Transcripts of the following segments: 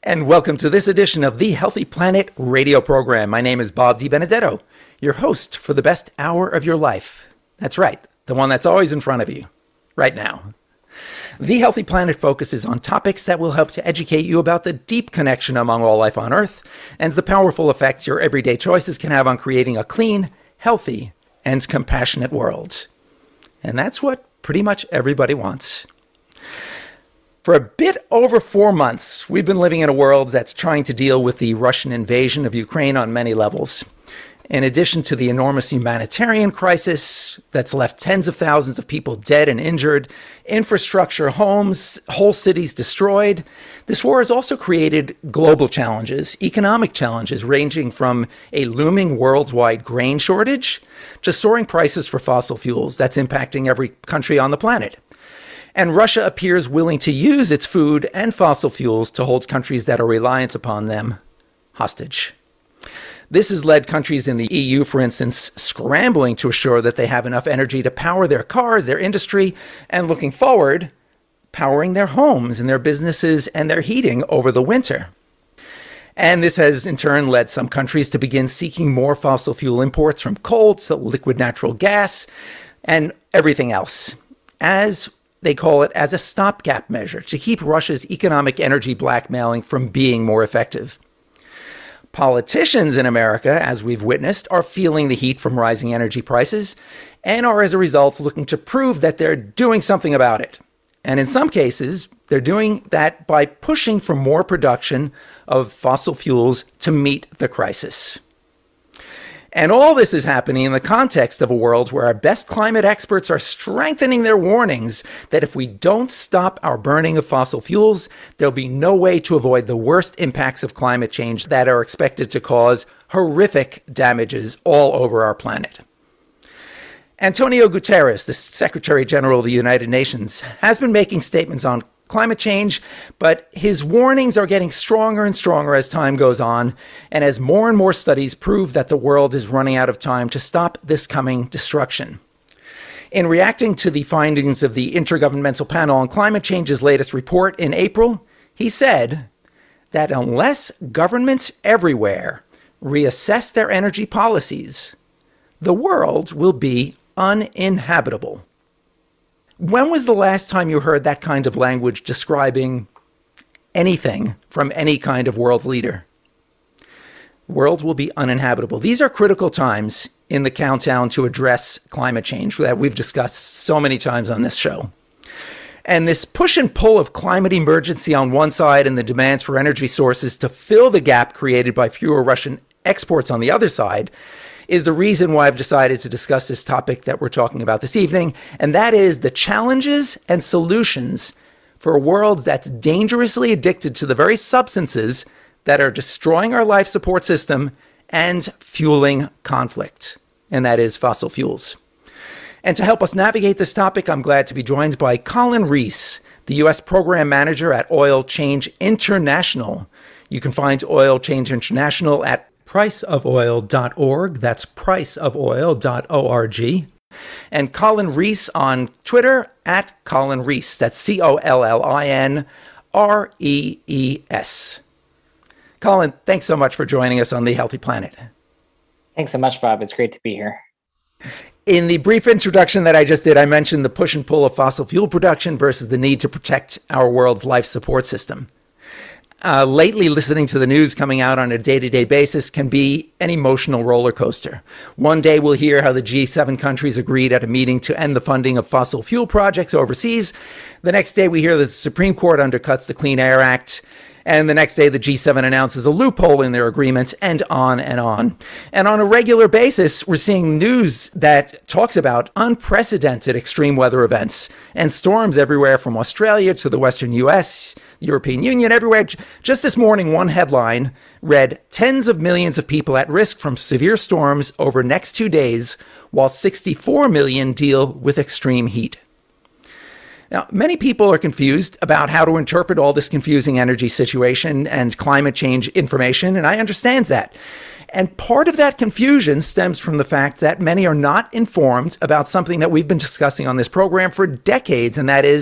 And welcome to this edition of the Healthy Planet radio program. My name is Bob DiBenedetto, your host for the best hour of your life. That's right, the one that's always in front of you, right now. The Healthy Planet focuses on topics that will help to educate you about the deep connection among all life on Earth and the powerful effects your everyday choices can have on creating a clean, healthy, and compassionate world. And that's what pretty much everybody wants. For a bit over 4 months, we've been living in a world that's trying to deal with the Russian invasion of Ukraine on many levels. In addition to the enormous humanitarian crisis that's left tens of thousands of people dead and injured, infrastructure, homes, whole cities destroyed, this war has also created global challenges, economic challenges ranging from a looming worldwide grain shortage to soaring prices for fossil fuels that's impacting every country on the planet. And Russia appears willing to use its food and fossil fuels to hold countries that are reliant upon them hostage. This has led countries in the EU, for instance, scrambling to assure that they have enough energy to power their cars, their industry, and looking forward, powering their homes and their businesses and their heating over the winter. And this has in turn led some countries to begin seeking more fossil fuel imports from coal to liquid natural gas and everything else, as they call it, as a stopgap measure to keep Russia's economic energy blackmailing from being more effective. Politicians in America, as we've witnessed, are feeling the heat from rising energy prices and are as a result looking to prove that they're doing something about it. And in some cases, they're doing that by pushing for more production of fossil fuels to meet the crisis. And all this is happening in the context of a world where our best climate experts are strengthening their warnings that if we don't stop our burning of fossil fuels, there'll be no way to avoid the worst impacts of climate change that are expected to cause horrific damages all over our planet. Antonio Guterres, the Secretary General of the United Nations, has been making statements on climate change, but his warnings are getting stronger and stronger as time goes on, and as more and more studies prove that the world is running out of time to stop this coming destruction. In reacting to the findings of the Intergovernmental Panel on Climate Change's latest report in April, he said that unless governments everywhere reassess their energy policies, the world will be uninhabitable. When was the last time you heard that kind of language describing anything from any kind of world leader? The world will be uninhabitable. These are critical times in the countdown to address climate change that we've discussed so many times on this show. And this push and pull of climate emergency on one side and the demands for energy sources to fill the gap created by fewer Russian exports on the other side is the reason why I've decided to discuss this topic that we're talking about this evening, and that is the challenges and solutions for a world that's dangerously addicted to the very substances that are destroying our life support system and fueling conflict, and that is fossil fuels. And to help us navigate this topic, I'm glad to be joined by Colin Reese, the U.S. Program Manager at Oil Change International. You can find Oil Change International at priceofoil.org. That's priceofoil.org. And Colin Reese on Twitter at Colin Reese. That's COLLINREES. Colin, thanks so much for joining us on The Healthy Planet. Thanks so much, Bob. It's great to be here. In the brief introduction that I just did, I mentioned the push and pull of fossil fuel production versus the need to protect our world's life support system. Lately, listening to the news coming out on a day-to-day basis can be an emotional roller coaster. One day, we'll hear how the G7 countries agreed at a meeting to end the funding of fossil fuel projects overseas. The next day, we hear that the Supreme Court undercuts the Clean Air Act. And the next day, the G7 announces a loophole in their agreement, and on and on. And on a regular basis, we're seeing news that talks about unprecedented extreme weather events and storms everywhere from Australia to the Western U.S., European Union, everywhere. Just this morning, one headline read, "Tens of millions of people at risk from severe storms over next 2 days, while 64 million deal with extreme heat." Now, many people are confused about how to interpret all this confusing energy situation and climate change information, and I understand that. And part of that confusion stems from the fact that many are not informed about something that we've been discussing on this program for decades, and that is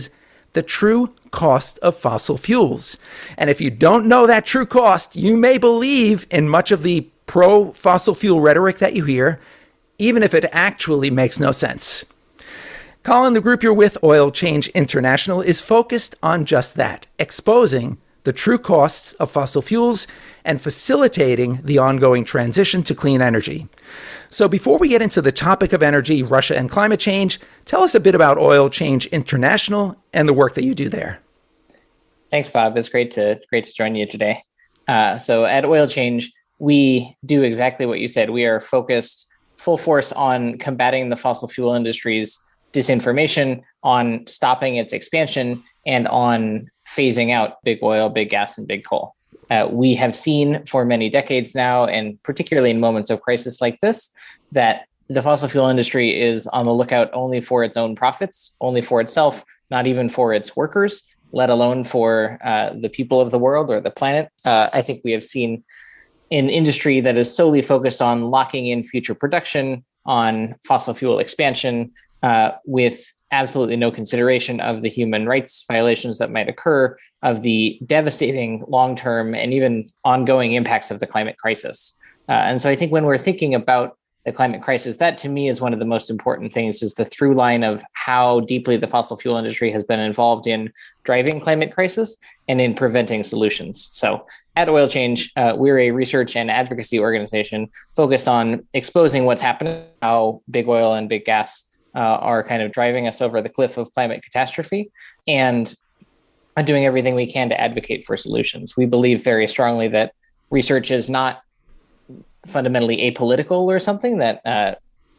the true cost of fossil fuels. And if you don't know that true cost, you may believe in much of the pro-fossil fuel rhetoric that you hear, even if it actually makes no sense. Colin, the group you're with, Oil Change International, is focused on just that, exposing the true costs of fossil fuels and facilitating the ongoing transition to clean energy. So before we get into the topic of energy, Russia, and climate change, tell us a bit about Oil Change International and the work that you do there. Thanks, Bob. It's great to join you today. So at Oil Change, we do exactly what you said. We are focused full force on combating the fossil fuel industry's disinformation, on stopping its expansion, and on phasing out big oil, big gas, and big coal. We have seen for many decades now, and particularly in moments of crisis like this, that the fossil fuel industry is on the lookout only for its own profits, only for itself, not even for its workers, let alone for the people of the world or the planet. I think we have seen an industry that is solely focused on locking in future production, on fossil fuel expansion, with absolutely no consideration of the human rights violations that might occur, of the devastating long-term and even ongoing impacts of the climate crisis. And so I think when we're thinking about the climate crisis, that to me is one of the most important things, is the through line of how deeply the fossil fuel industry has been involved in driving climate crisis and in preventing solutions. So at Oil Change, we're a research and advocacy organization focused on exposing what's happening, how big oil and big gas are kind of driving us over the cliff of climate catastrophe, and doing everything we can to advocate for solutions. We believe very strongly that research is not fundamentally apolitical or something, that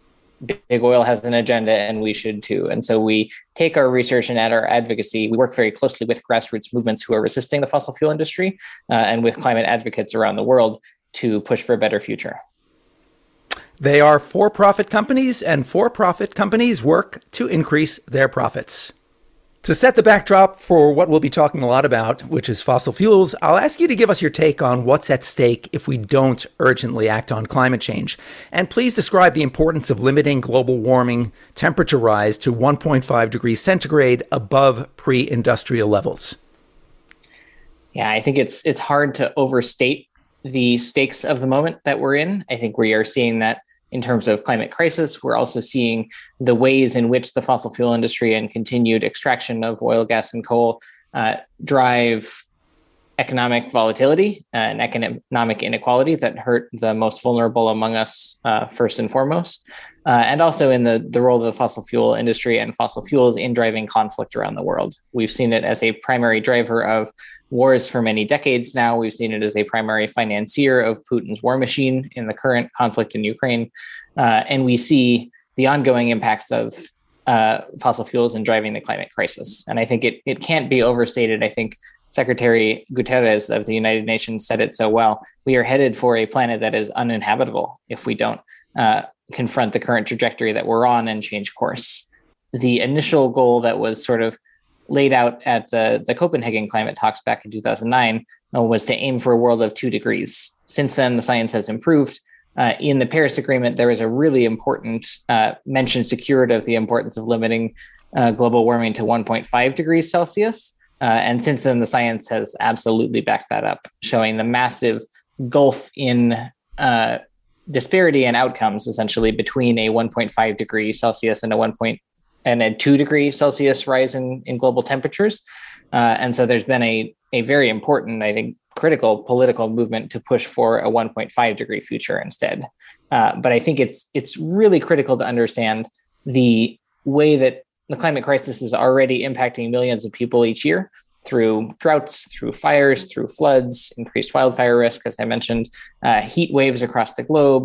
big oil has an agenda and we should too. And so we take our research and add our advocacy. We work very closely with grassroots movements who are resisting the fossil fuel industry and with climate advocates around the world to push for a better future. They are for-profit companies, and for-profit companies work to increase their profits. To set the backdrop for what we'll be talking a lot about, which is fossil fuels, I'll ask you to give us your take on what's at stake if we don't urgently act on climate change. And please describe the importance of limiting global warming temperature rise to 1.5 degrees centigrade above pre-industrial levels. Yeah, I think it's hard to overstate the stakes of the moment that we're in. I think we are seeing that in terms of climate crisis. We're also seeing the ways in which the fossil fuel industry and continued extraction of oil, gas, and coal drive economic volatility and economic inequality that hurt the most vulnerable among us first and foremost, and also in the role of the fossil fuel industry and fossil fuels in driving conflict around the world. We've seen it as a primary driver of wars for many decades now. We've seen it as a primary financier of Putin's war machine in the current conflict in Ukraine. And we see the ongoing impacts of fossil fuels in driving the climate crisis. And I think it can't be overstated. I think Secretary Guterres of the United Nations said it so well. We are headed for a planet that is uninhabitable if we don't confront the current trajectory that we're on and change course. The initial goal that was sort of laid out at the Copenhagen climate talks back in 2009 was to aim for a world of 2 degrees. Since then, the science has improved. In the Paris Agreement, there is a really important mention secured of the importance of limiting global warming to 1.5 degrees Celsius. And since then, the science has absolutely backed that up, showing the massive gulf in disparity and outcomes, essentially, between a 1.5 degree Celsius and a 2 degree Celsius rise in global temperatures. And so there's been a very important, I think, critical political movement to push for a 1.5 degree future instead. But I think it's really critical to understand the way that the climate crisis is already impacting millions of people each year through droughts, through fires, through floods, increased wildfire risk, as I mentioned, heat waves across the globe,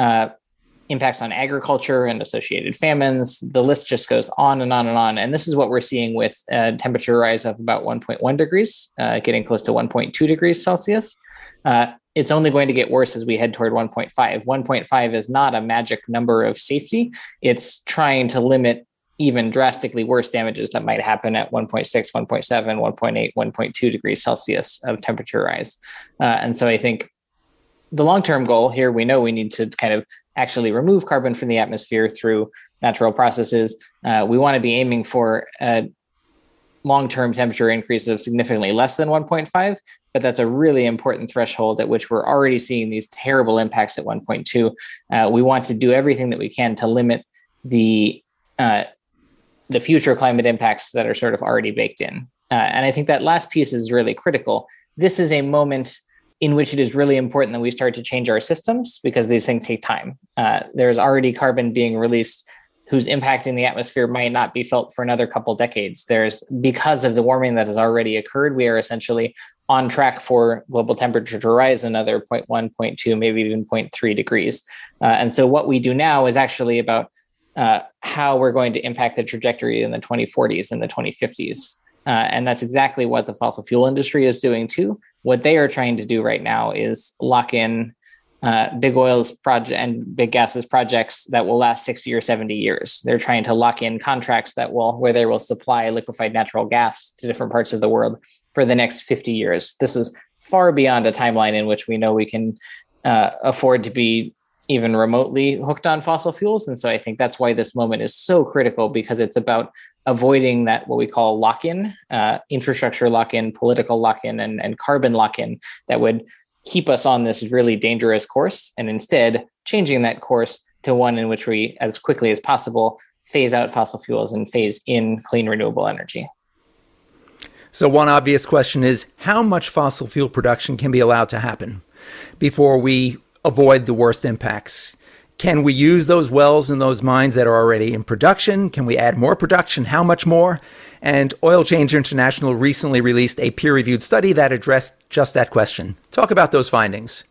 impacts on agriculture and associated famines. The list just goes on and on and on. And this is what we're seeing with a temperature rise of about 1.1 degrees, getting close to 1.2 degrees Celsius. It's only going to get worse as we head toward 1.5. 1.5 is not a magic number of safety. It's trying to limit even drastically worse damages that might happen at 1.6, 1.7, 1.8, 1.2 degrees Celsius of temperature rise. And so I think the long-term goal here, we know we need to kind of actually remove carbon from the atmosphere through natural processes. We want to be aiming for long-term temperature increase of significantly less than 1.5, but that's a really important threshold at which we're already seeing these terrible impacts at 1.2. We want to do everything that we can to limit the future climate impacts that are sort of already baked in. And I think that last piece is really critical. This is a moment in which it is really important that we start to change our systems because these things take time. There's already carbon being released whose impact in the atmosphere might not be felt for another couple decades. Because of the warming that has already occurred, we are essentially on track for global temperature to rise another 0.1, 0.2, maybe even 0.3 degrees. And so what we do now is actually about how we're going to impact the trajectory in the 2040s and the 2050s. And that's exactly what the fossil fuel industry is doing too. What they are trying to do right now is lock in big oil's project and big gases projects that will last 60 or 70 years. They're trying to lock in contracts where they will supply liquefied natural gas to different parts of the world for the next 50 years. This is far beyond a timeline in which we know we can afford to be even remotely hooked on fossil fuels. And so I think that's why this moment is so critical, because it's about avoiding that what we call lock-in, infrastructure lock-in, political lock-in, and carbon lock-in that would keep us on this really dangerous course, and instead changing that course to one in which we, as quickly as possible, phase out fossil fuels and phase in clean renewable energy. So one obvious question is, how much fossil fuel production can be allowed to happen before we avoid the worst impacts? Can we use those wells and those mines that are already in production? Can we add more production? How much more? And Oil Change International recently released a peer-reviewed study that addressed just that question. Talk about those findings.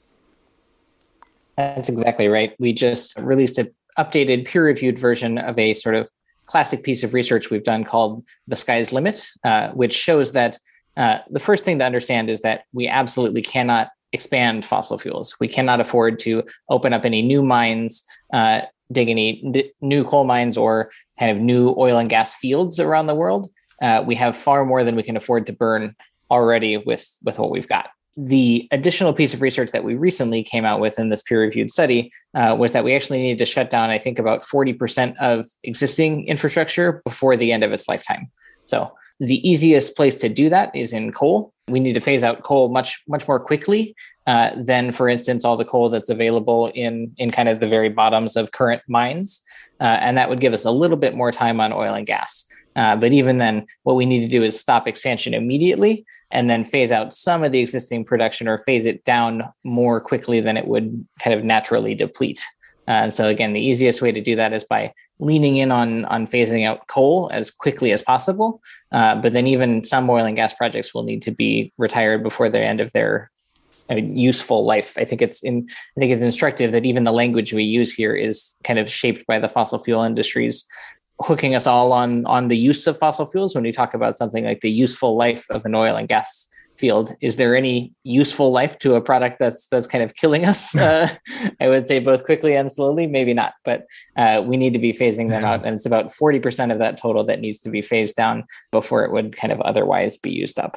That's exactly right. We just released an updated peer-reviewed version of a sort of classic piece of research we've done called The Sky's Limit, which shows that the first thing to understand is that we absolutely cannot expand fossil fuels. We cannot afford to open up any new mines, dig any new coal mines or kind of new oil and gas fields around the world. We have far more than we can afford to burn already with what we've got. The additional piece of research that we recently came out with in this peer-reviewed study was that we actually need to shut down, I think, about 40% of existing infrastructure before the end of its lifetime. So the easiest place to do that is in coal. We need to phase out coal much more quickly than, for instance, all the coal that's available in kind of the very bottoms of current mines. And that would give us a little bit more time on oil and gas. But even then, what we need to do is stop expansion immediately and then phase out some of the existing production or phase it down more quickly than it would kind of naturally deplete. And so again, the easiest way to do that is by leaning in on phasing out coal as quickly as possible. But then even some oil and gas projects will need to be retired before the end of their useful life. I think it's instructive that even the language we use here is kind of shaped by the fossil fuel industry's hooking us all on the use of fossil fuels. When we talk about something like the useful life of an oil and gas field, is there any useful life to a product that's kind of killing us? I would say both quickly and slowly, maybe not, but we need to be phasing them out. And it's about 40% of that total that needs to be phased down before it would kind of otherwise be used up.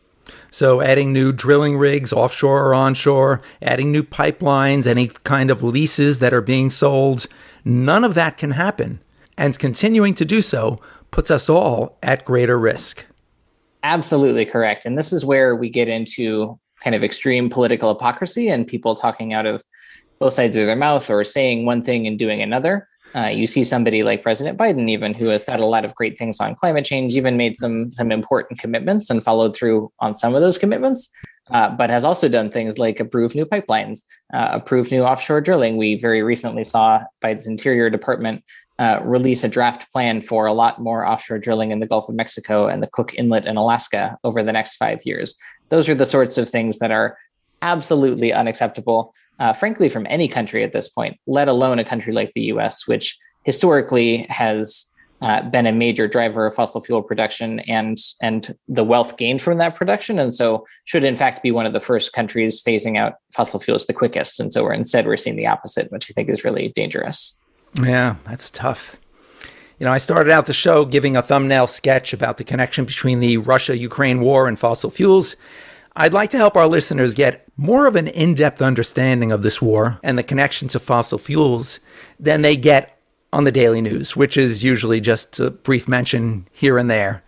So adding new drilling rigs offshore or onshore, adding new pipelines, any kind of leases that are being sold, none of that can happen. And continuing to do so puts us all at greater risk. Absolutely correct. And this is where we get into kind of extreme political hypocrisy and people talking out of both sides of their mouth or saying one thing and doing another. You see somebody like President Biden, even, who has said a lot of great things on climate change, even made some important commitments and followed through on some of those commitments, but has also done things like approve new pipelines, approve new offshore drilling. We very recently saw Biden's Interior Department release a draft plan for a lot more offshore drilling in the Gulf of Mexico and the Cook Inlet in Alaska over the next 5 years. Those are the sorts of things that are absolutely unacceptable, frankly, from any country at this point, let alone a country like the US, which historically has been a major driver of fossil fuel production and the wealth gained from that production. And so should, in fact, be one of the first countries phasing out fossil fuels the quickest. And so we're seeing the opposite, which I think is really dangerous. Yeah, that's tough. You know, I started out the show giving a thumbnail sketch about the connection between the Russia-Ukraine war and fossil fuels. I'd like to help our listeners get more of an in-depth understanding of this war and the connection to fossil fuels than they get on the daily news, which is usually just a brief mention here and there.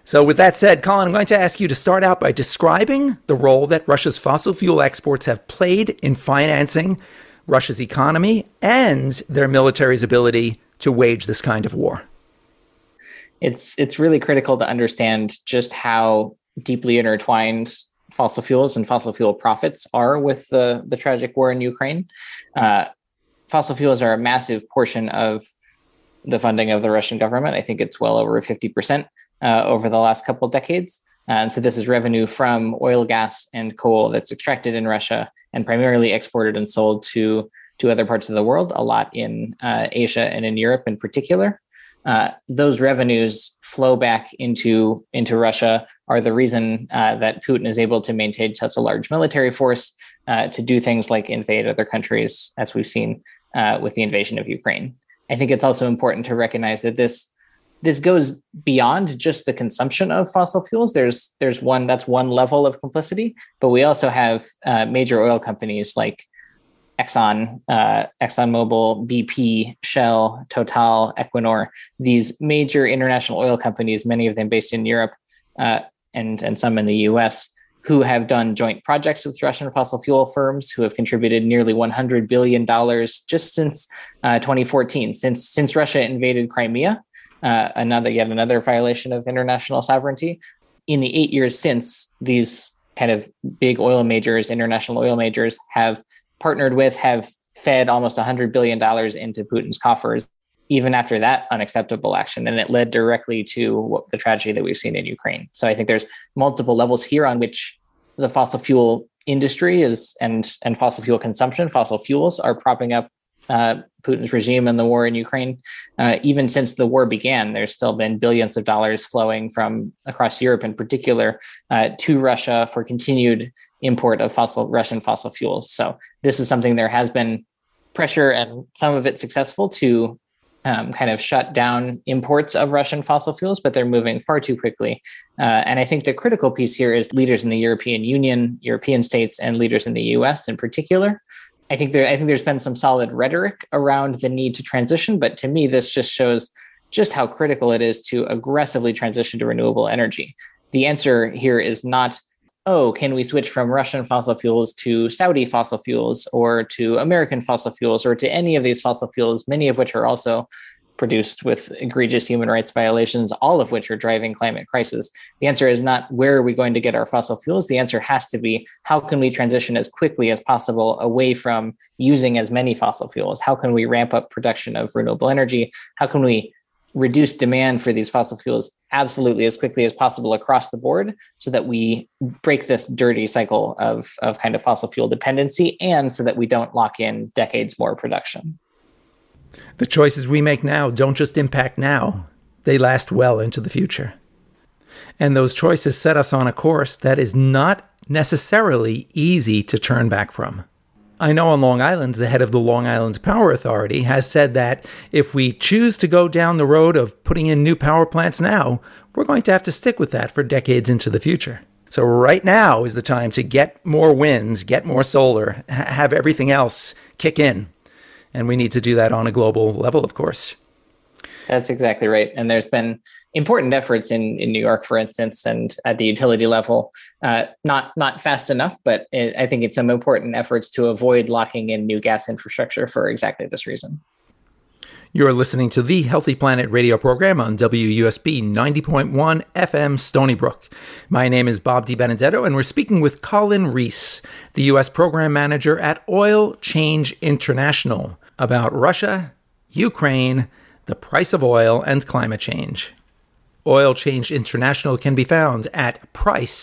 So with that said, Colin, I'm going to ask you to start out by describing the role that Russia's fossil fuel exports have played in financing Russia's economy and their military's ability to wage this kind of war. It's really critical to understand just how deeply intertwined fossil fuels and fossil fuel profits are with the tragic war in Ukraine. Fossil fuels are a massive portion of the funding of the Russian government. I think it's well over 50% over the last couple of decades. And so this is revenue from oil, gas, and coal that's extracted in Russia and primarily exported and sold to other parts of the world, a lot in Asia and in Europe in particular. Those revenues flow back into Russia, are the reason that Putin is able to maintain such a large military force to do things like invade other countries, as we've seen with the invasion of Ukraine. I think it's also important to recognize that this goes beyond just the consumption of fossil fuels. There's one level of complicity, but we also have major oil companies like ExxonMobil, BP, Shell, Total, Equinor, these major international oil companies, many of them based in Europe and some in the US, who have done joint projects with Russian fossil fuel firms, who have contributed nearly $100 billion just since 2014, since Russia invaded Crimea, yet another violation of international sovereignty. In the 8 years since, these kind of big oil majors, international oil majors, have partnered with, have fed almost $100 billion into Putin's coffers, even after that unacceptable action. And it led directly to the tragedy that we've seen in Ukraine. So I think there's multiple levels here on which the fossil fuel industry is and fossil fuel consumption, fossil fuels are propping up Putin's regime and the war in Ukraine. Even since the war began, there's still been billions of dollars flowing from across Europe in particular to Russia for continued import of Russian fossil fuels. So this is something there has been pressure, and some of it successful, to kind of shut down imports of Russian fossil fuels, but they're moving far too quickly. And I think the critical piece here is leaders in the European Union, European states, and leaders in the US in particular. I think there's been some solid rhetoric around the need to transition, but to me, this just shows just how critical it is to aggressively transition to renewable energy. The answer here is not, can we switch from Russian fossil fuels to Saudi fossil fuels or to American fossil fuels or to any of these fossil fuels, many of which are also produced with egregious human rights violations, all of which are driving climate crisis. The answer is not, where are we going to get our fossil fuels? The answer has to be, how can we transition as quickly as possible away from using as many fossil fuels? How can we ramp up production of renewable energy? How can we reduce demand for these fossil fuels absolutely as quickly as possible across the board, so that we break this dirty cycle of kind of fossil fuel dependency, and so that we don't lock in decades more production? The choices we make now don't just impact now, they last well into the future. And those choices set us on a course that is not necessarily easy to turn back from. I know on Long Island, the head of the Long Island Power Authority has said that if we choose to go down the road of putting in new power plants now, we're going to have to stick with that for decades into the future. So right now is the time to get more wind, get more solar, have everything else kick in. And we need to do that on a global level, of course. That's exactly right. And there's been important efforts in New York, for instance, and at the utility level, not fast enough, but I think it's some important efforts to avoid locking in new gas infrastructure for exactly this reason. You're listening to the Healthy Planet radio program on WUSB 90.1 FM Stony Brook. My name is Bob DiBenedetto, and we're speaking with Colin Reese, the U.S. Program Manager at Oil Change International, about Russia, Ukraine, the price of oil, and climate change. Oil Change International can be found at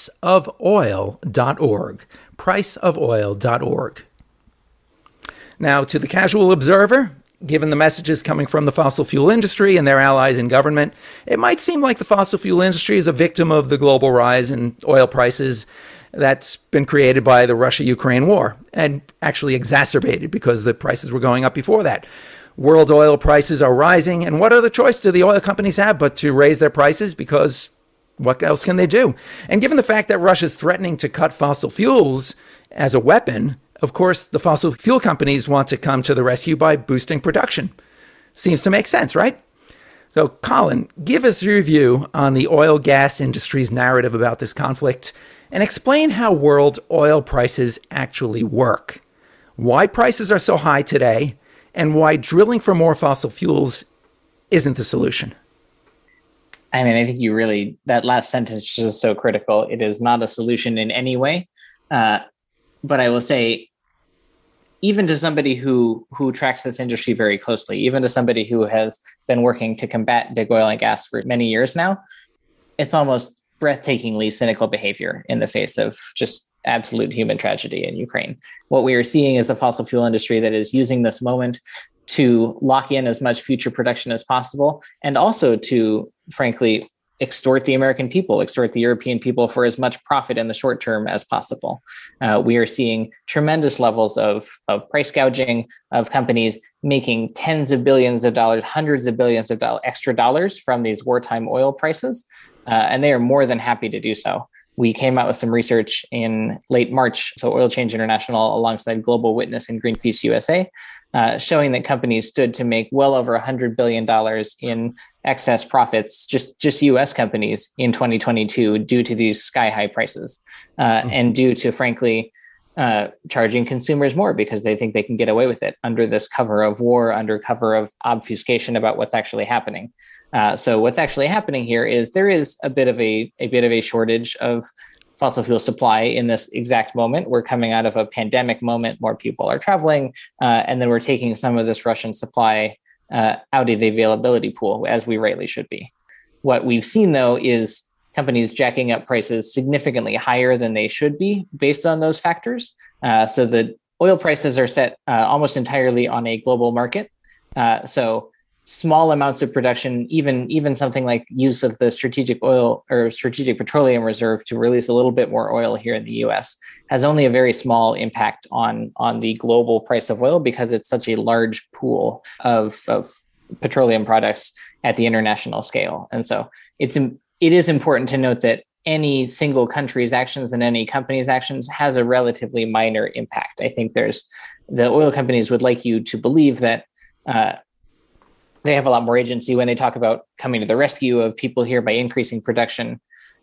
priceofoil.org. Priceofoil.org. Now, to the casual observer, given the messages coming from the fossil fuel industry and their allies in government, it might seem like the fossil fuel industry is a victim of the global rise in oil prices that's been created by the Russia-Ukraine war, and actually exacerbated because the prices were going up before that. World oil prices are rising, and what other choice do the oil companies have but to raise their prices, because what else can they do? And given the fact that Russia's threatening to cut fossil fuels as a weapon, of course, the fossil fuel companies want to come to the rescue by boosting production. Seems to make sense, right? So, Colin, give us your view on the oil gas industry's narrative about this conflict and explain how world oil prices actually work, why prices are so high today, and why drilling for more fossil fuels isn't the solution. I mean, I think that last sentence is just so critical. It is not a solution in any way. But I will say, even to somebody who tracks this industry very closely, even to somebody who has been working to combat big oil and gas for many years now, it's almost breathtakingly cynical behavior in the face of just absolute human tragedy in Ukraine. What we are seeing is a fossil fuel industry that is using this moment to lock in as much future production as possible, and also to, frankly, extort the American people, extort the European people for as much profit in the short term as possible. We are seeing tremendous levels of price gouging, of companies making tens of billions of dollars, hundreds of billions of extra dollars from these wartime oil prices, and they are more than happy to do so. We came out with some research in late March, so Oil Change International alongside Global Witness and Greenpeace USA, showing that companies stood to make well over $100 billion in excess profits, just U.S. companies in 2022 due to these sky-high prices and due to, frankly, charging consumers more because they think they can get away with it under this cover of war, under cover of obfuscation about what's actually happening. So what's actually happening here is there is a bit of a shortage of fossil fuel supply in this exact moment. We're coming out of a pandemic moment, more people are traveling, and then we're taking some of this Russian supply out of the availability pool, as we rightly should be. What we've seen, though, is companies jacking up prices significantly higher than they should be based on those factors. So the oil prices are set almost entirely on a global market. So small amounts of production, even something like use of the strategic oil or strategic petroleum reserve to release a little bit more oil here in the US, has only a very small impact on the global price of oil because it's such a large pool of petroleum products at the international scale. And so it is important to note that any single country's actions and any company's actions has a relatively minor impact. I think the oil companies would like you to believe that they have a lot more agency when they talk about coming to the rescue of people here by increasing production.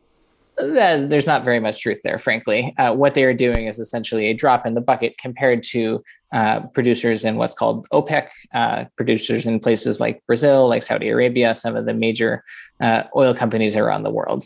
There's not very much truth there, frankly. What they are doing is essentially a drop in the bucket compared to producers in what's called OPEC, producers in places like Brazil, like Saudi Arabia, some of the major oil companies around the world.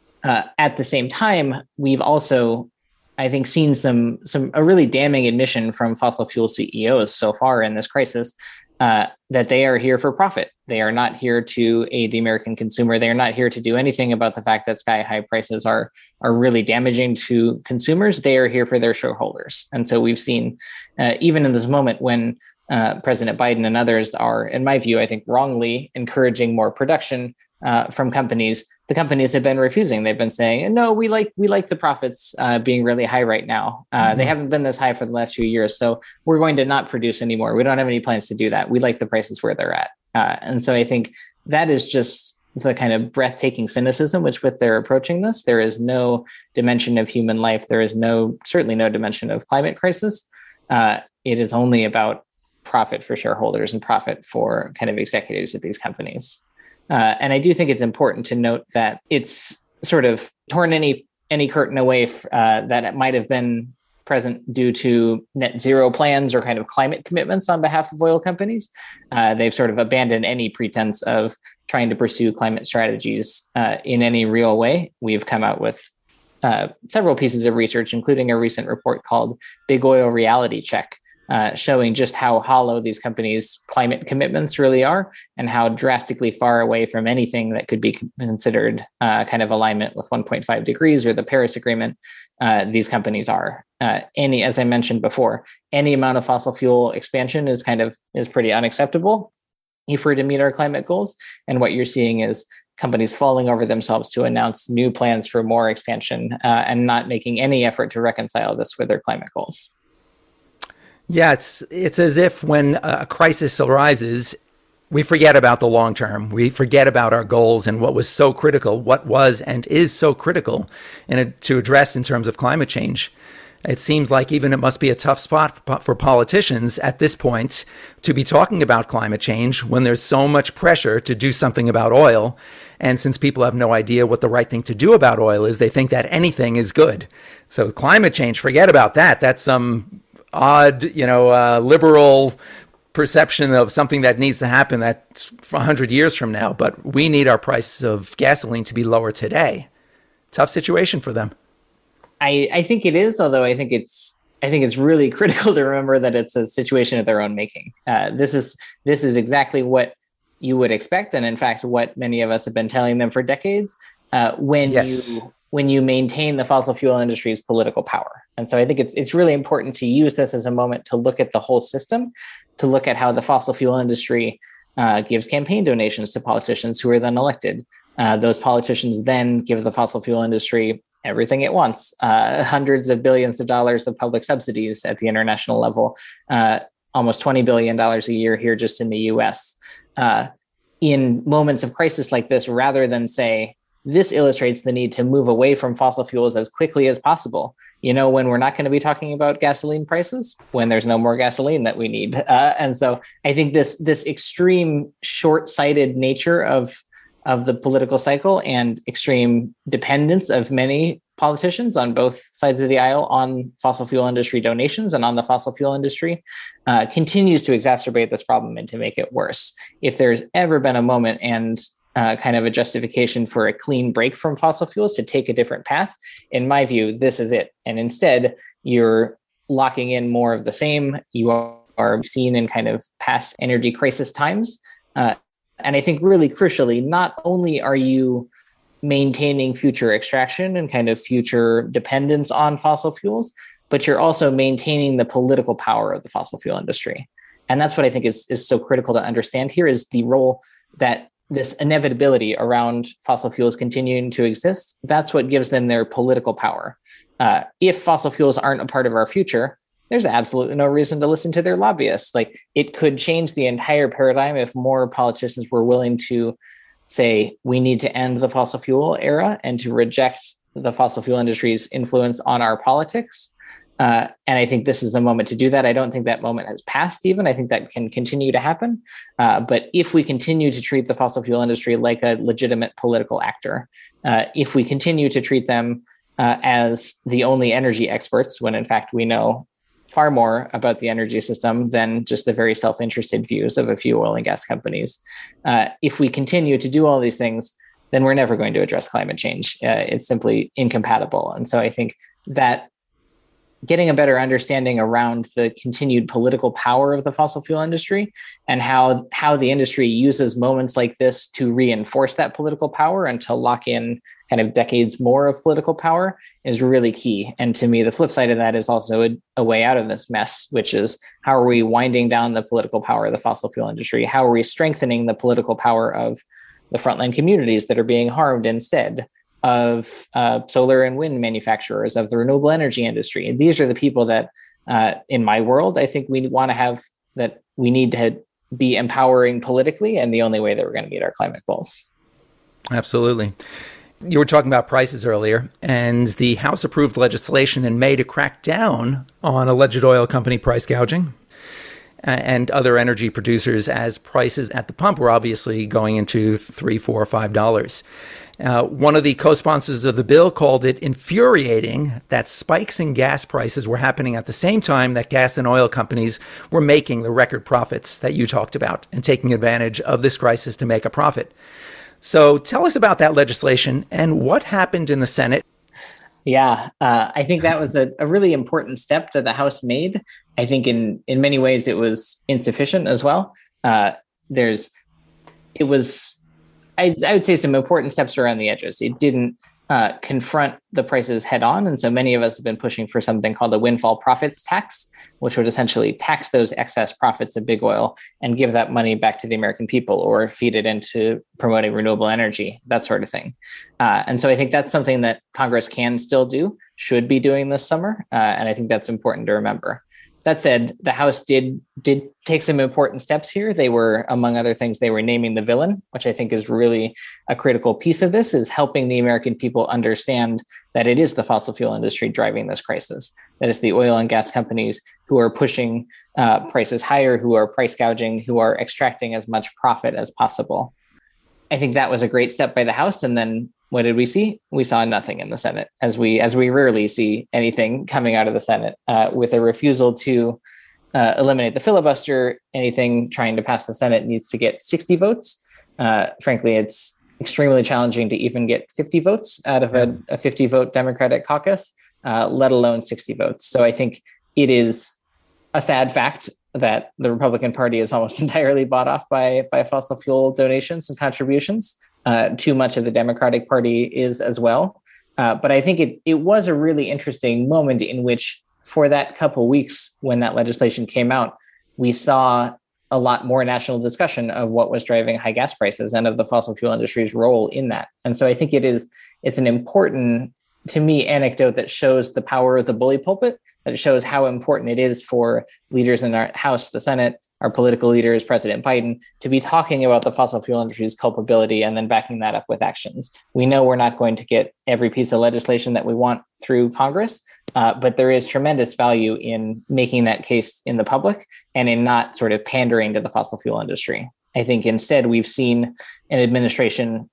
At the same time, we've also, I think, seen a really damning admission from fossil fuel CEOs so far in this crisis that they are here for profit. They are not here to aid the American consumer. They are not here to do anything about the fact that sky-high prices are really damaging to consumers. They are here for their shareholders. And so we've seen, even in this moment when President Biden and others are, in my view, I think wrongly encouraging more production from companies, the companies have been refusing. They've been saying, no, we like the profits being really high right now. They haven't been this high for the last few years. So we're going to not produce anymore. We don't have any plans to do that. We like the prices where they're at. And so I think that is just the kind of breathtaking cynicism which they're approaching this. There is no dimension of human life. There is certainly no dimension of climate crisis. It is only about profit for shareholders and profit for kind of executives at these companies. And I do think it's important to note that it's sort of torn any curtain away that it might have been present due to net zero plans or kind of climate commitments on behalf of oil companies. They've sort of abandoned any pretense of trying to pursue climate strategies in any real way. We've come out with several pieces of research, including a recent report called Big Oil Reality Check, showing just how hollow these companies' climate commitments really are and how drastically far away from anything that could be considered kind of alignment with 1.5 degrees or the Paris Agreement these companies are. As I mentioned before, any amount of fossil fuel expansion is pretty unacceptable if we're to meet our climate goals. And what you're seeing is companies falling over themselves to announce new plans for more expansion and not making any effort to reconcile this with their climate goals. Yeah, it's as if when a crisis arises, we forget about the long term. We forget about our goals and what was so critical, what was and is so critical to address in terms of climate change. It seems like even it must be a tough spot for politicians at this point to be talking about climate change when there's so much pressure to do something about oil. And since people have no idea what the right thing to do about oil is, they think that anything is good. So climate change, forget about that. That's some odd, liberal perception of something that needs to happen that's 100 years from now. But we need our price of gasoline to be lower today. Tough situation for them. I think it is, although I think it's really critical to remember that it's a situation of their own making. This is exactly what you would expect, and in fact, what many of us have been telling them for decades. When you maintain the fossil fuel industry's political power, and so I think it's really important to use this as a moment to look at the whole system, to look at how the fossil fuel industry gives campaign donations to politicians who are then elected. Those politicians then give the fossil fuel industry everything it wants, hundreds of billions of dollars of public subsidies at the international level, almost $20 billion a year here just in the US. In moments of crisis like this, rather than say, this illustrates the need to move away from fossil fuels as quickly as possible. When we're not going to be talking about gasoline prices, when there's no more gasoline that we need. And so I think this extreme short-sighted nature of the political cycle and extreme dependence of many politicians on both sides of the aisle on fossil fuel industry donations and on the fossil fuel industry continues to exacerbate this problem and to make it worse. If there's ever been a moment and kind of a justification for a clean break from fossil fuels to take a different path, in my view, this is it. And instead, you're locking in more of the same. You are seen in kind of past energy crisis times. And I think really crucially, not only are you maintaining future extraction and kind of future dependence on fossil fuels, but you're also maintaining the political power of the fossil fuel industry. And that's what I think is so critical to understand here, is the role that this inevitability around fossil fuels continuing to exist. That's what gives them their political power. If fossil fuels aren't a part of our future, there's absolutely no reason to listen to their lobbyists. Like, it could change the entire paradigm if more politicians were willing to say, we need to end the fossil fuel era and to reject the fossil fuel industry's influence on our politics. And I think this is the moment to do that. I don't think that moment has passed even. I think that can continue to happen. But if we continue to treat the fossil fuel industry like a legitimate political actor, if we continue to treat them as the only energy experts, when in fact we know far more about the energy system than just the very self-interested views of a few oil and gas companies. If we continue to do all these things, then we're never going to address climate change. It's simply incompatible. And so I think that getting a better understanding around the continued political power of the fossil fuel industry and how the industry uses moments like this to reinforce that political power and to lock in kind of decades more of political power is really key. And to me, the flip side of that is also a way out of this mess, which is, how are we winding down the political power of the fossil fuel industry? How are we strengthening the political power of the frontline communities that are being harmed instead? Of solar and wind manufacturers, of the renewable energy industry. And these are the people that, in my world, I think we want to have, that we need to be empowering politically, and the only way that we're going to meet our climate goals. Absolutely. You were talking about prices earlier, and the House approved legislation in May to crack down on alleged oil company price gouging and other energy producers, as prices at the pump were obviously going into $3, $4, or $5. One of the co-sponsors of the bill called it infuriating that spikes in gas prices were happening at the same time that gas and oil companies were making the record profits that you talked about and taking advantage of this crisis to make a profit. So tell us about that legislation and what happened in the Senate. Yeah, I think that was a really important step that the House made. I think in many ways it was insufficient as well. I would say some important steps around the edges. It didn't confront the prices head on. And so many of us have been pushing for something called a windfall profits tax, which would essentially tax those excess profits of big oil and give that money back to the American people, or feed it into promoting renewable energy, that sort of thing. And so I think that's something that Congress can still do, should be doing this summer. And I think that's important to remember. That said, the House did take some important steps here. They were, among other things, they were naming the villain, which I think is really a critical piece of this, is helping the American people understand that it is the fossil fuel industry driving this crisis. That is the oil and gas companies who are pushing prices higher, who are price gouging, who are extracting as much profit as possible. I think that was a great step by the House. And then what did we see? We saw nothing in the Senate, as we rarely see anything coming out of the Senate, with a refusal to eliminate the filibuster. Anything trying to pass the Senate needs to get 60 votes. Frankly, it's extremely challenging to even get 50 votes out of a 50-vote Democratic caucus, let alone 60 votes. So I think it is a sad fact that the Republican Party is almost entirely bought off by fossil fuel donations and contributions. Too much of the Democratic Party is as well. But I think it was a really interesting moment in which, for that couple weeks when that legislation came out, we saw a lot more national discussion of what was driving high gas prices and of the fossil fuel industry's role in that. And so I think it's an important, to me, anecdote that shows the power of the bully pulpit, that shows how important it is for leaders in our House, the Senate, our political leaders, President Biden, to be talking about the fossil fuel industry's culpability and then backing that up with actions. We know we're not going to get every piece of legislation that we want through Congress, but there is tremendous value in making that case in the public and in not sort of pandering to the fossil fuel industry. I think instead we've seen an administration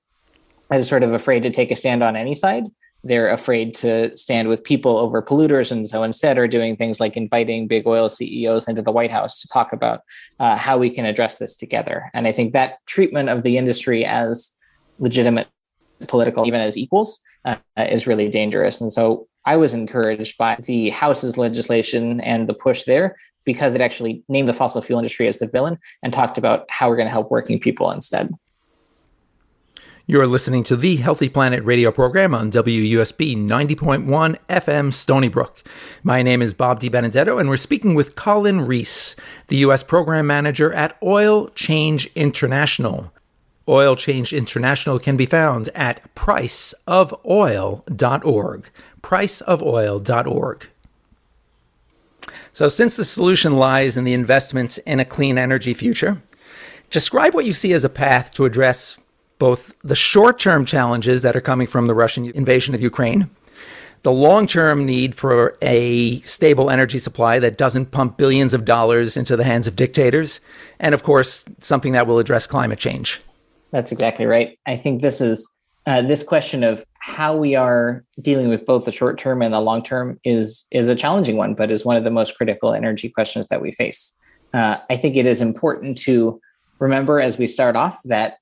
as sort of afraid to take a stand on any side. They're afraid to stand with people over polluters, and so instead are doing things like inviting big oil CEOs into the White House to talk about how we can address this together. And I think that treatment of the industry as legitimate political, even as equals, is really dangerous. And so I was encouraged by the House's legislation and the push there, because it actually named the fossil fuel industry as the villain and talked about how we're going to help working people instead. You're listening to the Healthy Planet radio program on WUSB 90.1 FM Stony Brook. My name is Bob DiBenedetto, and we're speaking with Colin Reese, the U.S. Program Manager at Oil Change International. Oil Change International can be found at priceofoil.org. Priceofoil.org. So since the solution lies in the investment in a clean energy future, describe what you see as a path to address both the short-term challenges that are coming from the Russian invasion of Ukraine, the long-term need for a stable energy supply that doesn't pump billions of dollars into the hands of dictators, and of course, something that will address climate change. That's exactly right. I think this is this question of how we are dealing with both the short-term and the long-term is a challenging one, but is one of the most critical energy questions that we face. I think it is important to remember as we start off that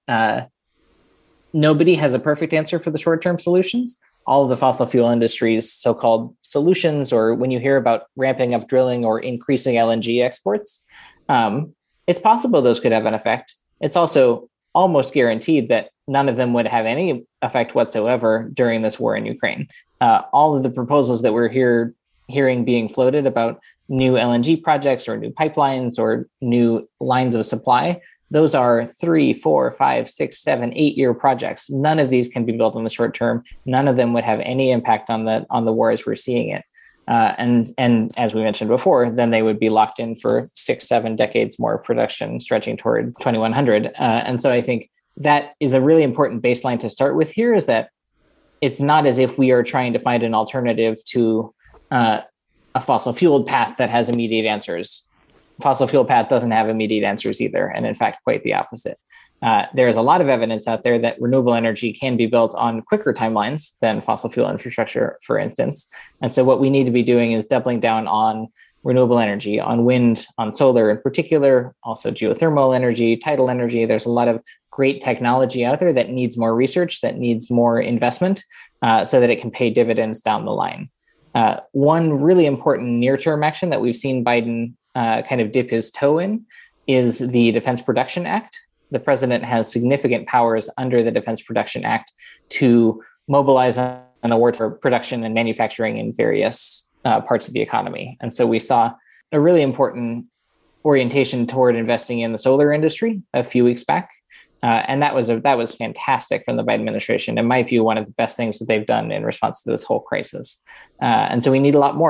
nobody has a perfect answer for the short-term solutions. All of the fossil fuel industry's so-called solutions, or when you hear about ramping up drilling or increasing LNG exports, it's possible those could have an effect. It's also almost guaranteed that none of them would have any effect whatsoever during this war in Ukraine. All of the proposals that we're hearing being floated about new LNG projects or new pipelines or new lines of supply, those are 3, 4, 5, 6, 7, 8-year projects. None of these can be built in the short term. None of them would have any impact on the war as we're seeing it. And as we mentioned before, then they would be locked in for 6, 7 decades more of production, stretching toward 2100. And so I think that is a really important baseline to start with here, is that it's not as if we are trying to find an alternative to a fossil fueled path that has immediate answers. Fossil fuel path doesn't have immediate answers either, and in fact, quite the opposite. There is a lot of evidence out there that renewable energy can be built on quicker timelines than fossil fuel infrastructure, for instance. And so what we need to be doing is doubling down on renewable energy, on wind, on solar in particular, also geothermal energy, tidal energy. There's a lot of great technology out there that needs more research, that needs more investment, so that it can pay dividends down the line. One really important near-term action that we've seen Biden kind of dip his toe in is the Defense Production Act. The president has significant powers under the Defense Production Act to mobilize an award for production and manufacturing in various parts of the economy. And so we saw a really important orientation toward investing in the solar industry a few weeks back. And that was fantastic from the Biden administration. In my view, one of the best things that they've done in response to this whole crisis. And so we need a lot more of that.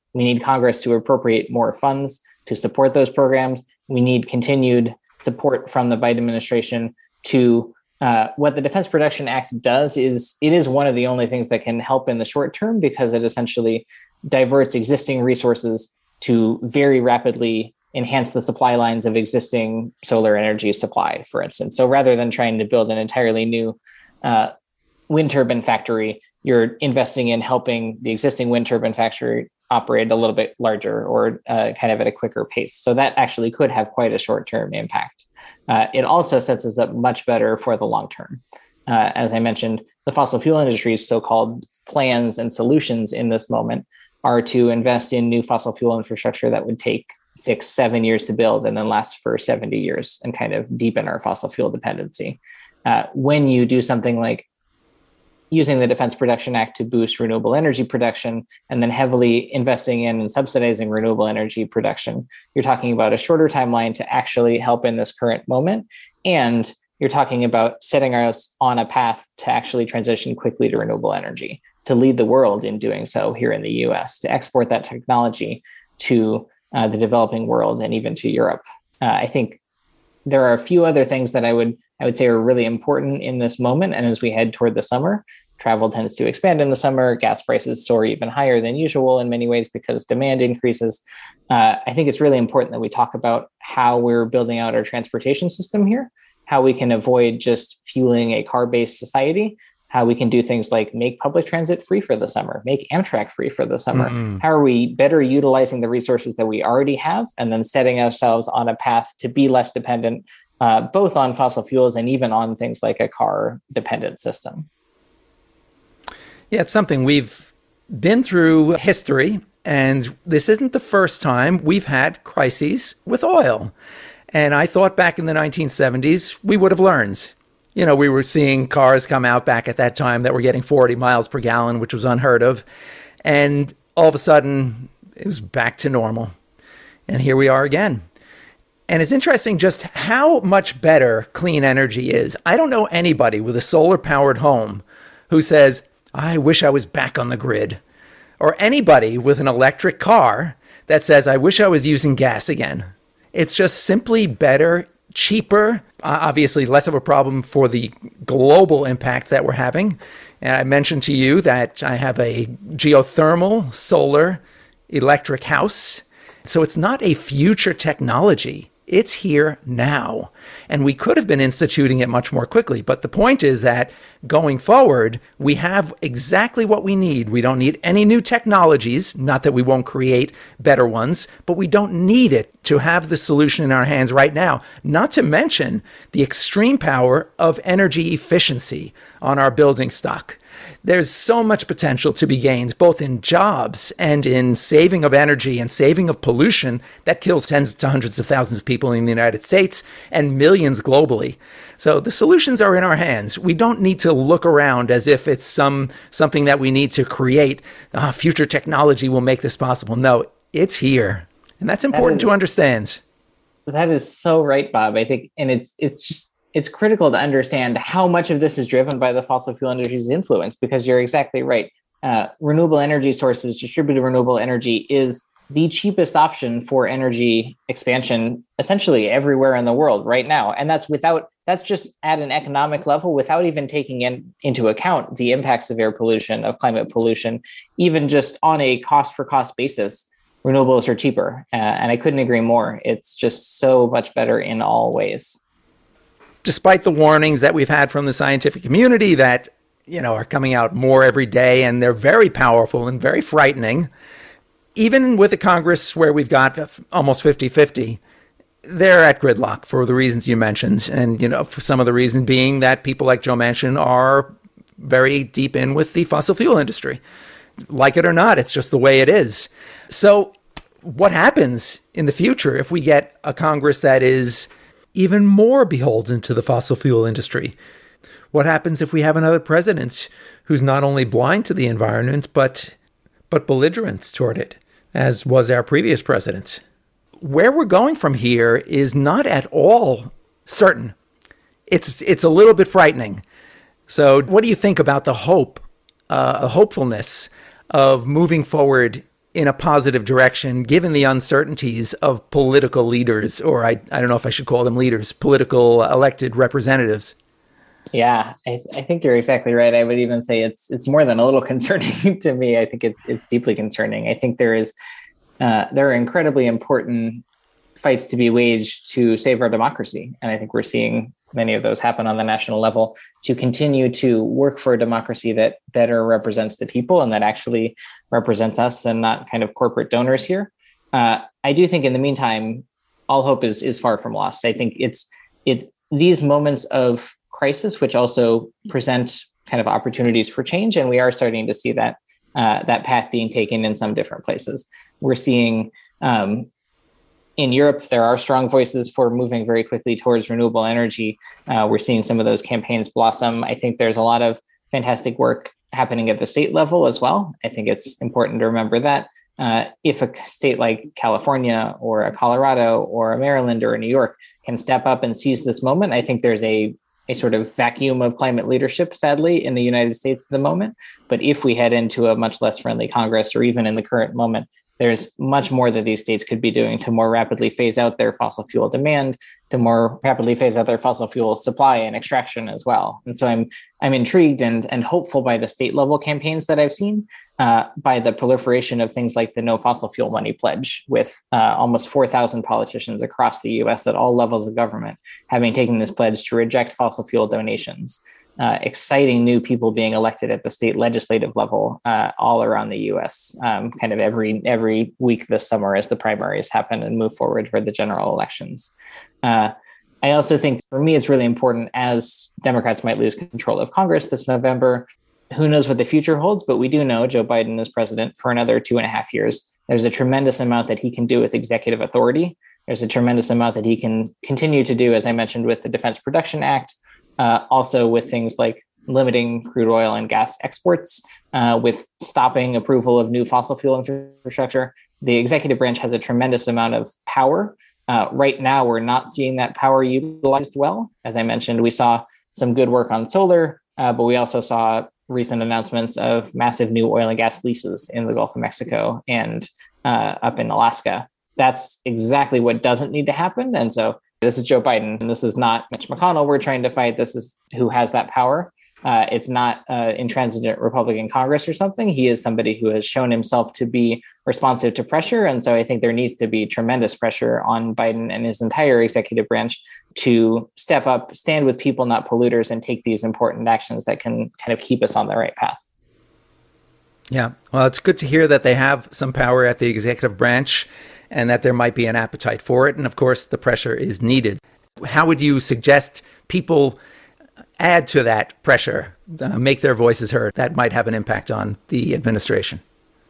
We need Congress to appropriate more funds to support those programs. We need continued support from the Biden administration to what the Defense Production Act does is it is one of the only things that can help in the short term, because it essentially diverts existing resources to very rapidly enhance the supply lines of existing solar energy supply, for instance. So rather than trying to build an entirely new wind turbine factory, you're investing in helping the existing wind turbine factory operate a little bit larger or kind of at a quicker pace. So that actually could have quite a short-term impact. It also sets us up much better for the long term. As I mentioned, the fossil fuel industry's so-called plans and solutions in this moment are to invest in new fossil fuel infrastructure that would take 6-7 years to build and then last for 70 years and kind of deepen our fossil fuel dependency. When you do something like using the Defense Production Act to boost renewable energy production and then heavily investing in and subsidizing renewable energy production, you're talking about a shorter timeline to actually help in this current moment. And you're talking about setting us on a path to actually transition quickly to renewable energy, to lead the world in doing so here in the US, to export that technology to the developing world and even to Europe. I think there are a few other things that I would say are really important in this moment. And as we head toward the summer, travel tends to expand in the summer. Gas prices soar even higher than usual in many ways because demand increases. I think it's really important that we talk about how we're building out our transportation system here, how we can avoid just fueling a car-based society, how we can do things like make public transit free for the summer, make Amtrak free for the summer. Mm-hmm. How are we better utilizing the resources that we already have and then setting ourselves on a path to be less dependent, both on fossil fuels and even on things like a car-dependent system? Yeah, it's something we've been through history, and this isn't the first time we've had crises with oil. And I thought back in the 1970s, we would have learned. You know, we were seeing cars come out back at that time that were getting 40 miles per gallon, which was unheard of. And all of a sudden, it was back to normal. And here we are again. And it's interesting just how much better clean energy is. I don't know anybody with a solar-powered home who says, I wish I was back on the grid. Or anybody with an electric car that says, I wish I was using gas again. It's just simply better, cheaper, obviously less of a problem for the global impacts that we're having. And I mentioned to you that I have a geothermal solar electric house. So it's not a future technology. It's here now. And we could have been instituting it much more quickly. But the point is that going forward, we have exactly what we need. We don't need any new technologies, not that we won't create better ones, but we don't need it to have the solution in our hands right now. Not to mention the extreme power of energy efficiency on our building stock. There's so much potential to be gained, both in jobs and in saving of energy and saving of pollution that kills tens to hundreds of thousands of people in the United States and millions globally. So the solutions are in our hands. We don't need to look around as if it's something that we need to create. Future technology will make this possible. No, it's here. And that's important to understand. That is so right, Bob. I think, and it's critical to understand how much of this is driven by the fossil fuel industry's influence, because you're exactly right. Renewable energy sources, distributed renewable energy is the cheapest option for energy expansion essentially everywhere in the world right now. And that's just at an economic level without even taking into account the impacts of air pollution, of climate pollution. Even just on a cost for cost basis, renewables are cheaper. And I couldn't agree more. It's just so much better in all ways. Despite the warnings that we've had from the scientific community that, are coming out more every day, and they're very powerful and very frightening, even with a Congress where we've got almost 50-50, they're at gridlock for the reasons you mentioned. And, for some of the reason being that people like Joe Manchin are very deep in with the fossil fuel industry. Like it or not, it's just the way it is. So what happens in the future if we get a Congress that is even more beholden to the fossil fuel industry? What happens if we have another president who's not only blind to the environment, but belligerent toward it, as was our previous president? Where we're going from here is not at all certain. It's a little bit frightening. So what do you think about the hopefulness of moving forward in a positive direction, given the uncertainties of political leaders, or I don't know if I should call them leaders, political elected representatives. Yeah, I think you're exactly right. I would even say it's more than a little concerning to me. I think it's deeply concerning. I think there are incredibly important fights to be waged to save our democracy, and I think we're seeing many of those happen on the national level to continue to work for a democracy that better represents the people and that actually represents us and not kind of corporate donors here. I do think in the meantime, all hope is far from lost. I think it's these moments of crisis which also present kind of opportunities for change, and we are starting to see that that path being taken in some different places. We're seeing in Europe, there are strong voices for moving very quickly towards renewable energy. We're seeing some of those campaigns blossom. I think there's a lot of fantastic work happening at the state level as well. I think it's important to remember that if a state like California or a Colorado or a Maryland or a New York can step up and seize this moment, I think there's a sort of vacuum of climate leadership, sadly, in the United States at the moment. But if we head into a much less friendly Congress, or even in the current moment, there's much more that these states could be doing to more rapidly phase out their fossil fuel demand, to more rapidly phase out their fossil fuel supply and extraction as well. And so I'm intrigued and hopeful by the state level campaigns that I've seen, by the proliferation of things like the No Fossil Fuel Money Pledge, with almost 4,000 politicians across the US at all levels of government having taken this pledge to reject fossil fuel donations. Exciting new people being elected at the state legislative level all around the U.S. Kind of every week this summer as the primaries happen and move forward for the general elections. I also think for me it's really important, as Democrats might lose control of Congress this November. Who knows what the future holds, but we do know Joe Biden is president for another 2.5 years. There's a tremendous amount that he can do with executive authority. There's a tremendous amount that he can continue to do, as I mentioned, with the Defense Production Act. Also with things like limiting crude oil and gas exports, with stopping approval of new fossil fuel infrastructure. The executive branch has a tremendous amount of power. Right now, we're not seeing that power utilized well. As I mentioned, we saw some good work on solar, but we also saw recent announcements of massive new oil and gas leases in the Gulf of Mexico and up in Alaska. That's exactly what doesn't need to happen. And so this is Joe Biden, and this is not Mitch McConnell we're trying to fight. This is who has that power. It's not intransigent Republican Congress or something. He is somebody who has shown himself to be responsive to pressure. And so I think there needs to be tremendous pressure on Biden and his entire executive branch to step up, stand with people, not polluters, and take these important actions that can kind of keep us on the right path. Yeah, well, it's good to hear that they have some power at the executive branch and that there might be an appetite for it. And of course, the pressure is needed. How would you suggest people add to that pressure, make their voices heard? That might have an impact on the administration.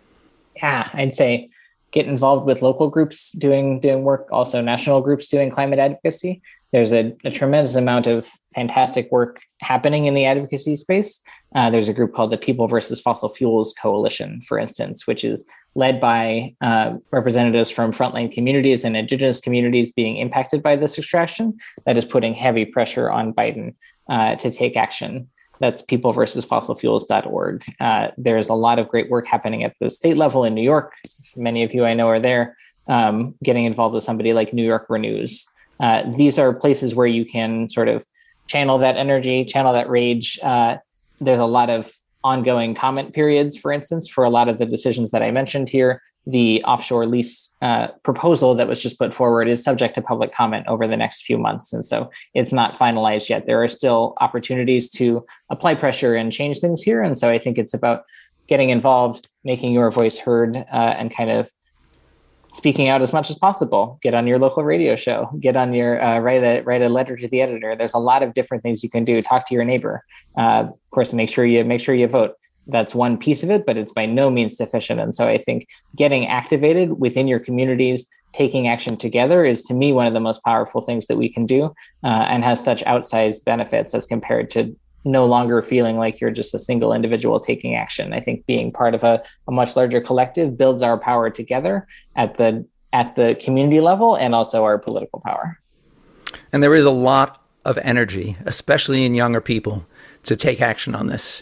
Yeah, I'd say get involved with local groups doing work, also national groups doing climate advocacy. There's a tremendous amount of fantastic work happening in the advocacy space. There's a group called the People versus Fossil Fuels Coalition, for instance, which is led by representatives from frontline communities and indigenous communities being impacted by this extraction, that is putting heavy pressure on Biden to take action. That's peopleversusfossilfuels.org. There's a lot of great work happening at the state level in New York. Many of you I know are there, getting involved with somebody like New York Renews. These are places where you can sort of channel that energy, channel that rage. There's a lot of ongoing comment periods, for instance, for a lot of the decisions that I mentioned here. The offshore lease proposal that was just put forward is subject to public comment over the next few months. And so it's not finalized yet. There are still opportunities to apply pressure and change things here. And so I think it's about getting involved, making your voice heard, and kind of speaking out as much as possible. Get on your local radio show, get on your write a letter to the editor. There's a lot of different things you can do. Talk to your neighbor. Of course, make sure you vote. That's one piece of it, but it's by no means sufficient. And so I think getting activated within your communities, taking action together is, to me, one of the most powerful things that we can do, and has such outsized benefits as compared to no longer feeling like you're just a single individual taking action. I think being part of a much larger collective builds our power together at the community level, and also our political power. And there is a lot of energy, especially in younger people, to take action on this.